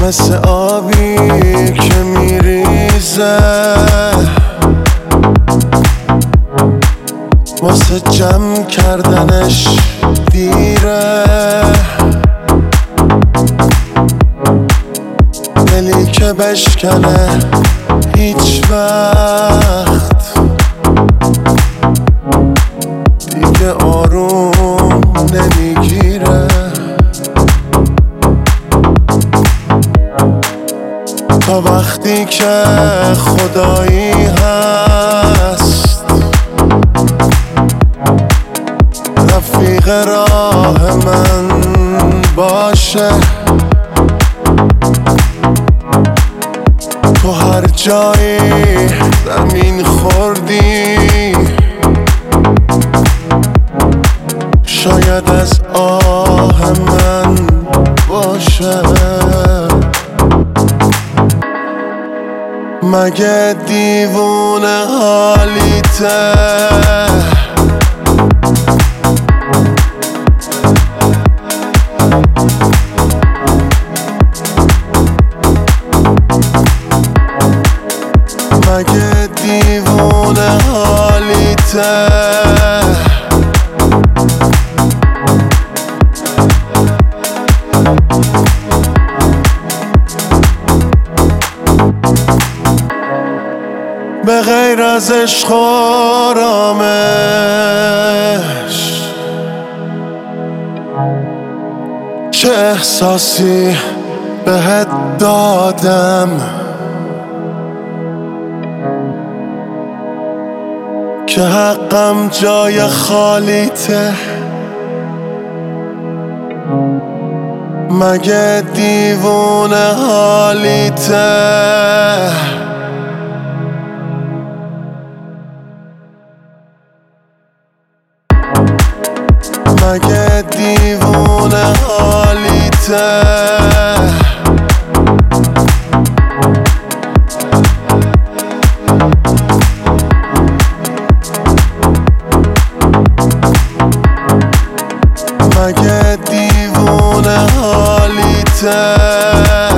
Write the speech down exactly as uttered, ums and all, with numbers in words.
مثل آبی که میریزه واسه جمع کردنش دیره، دلی که بشکنه هیچ وقت دیگه آروم نمیگیره. تا وقتی که خدایی هست رفیق راه من باشه، تو هر جایی زمین خوردی شاید از آه من باشه. مگه دیوونه حالیته مگه دیوونه حالیته به غیر از عشق و آرامش چه احساسی بهت دادم که حقم جای خالیته. مگه دیوونه حالیته مگه دیوونه حالیته مگه دیوونه حالیته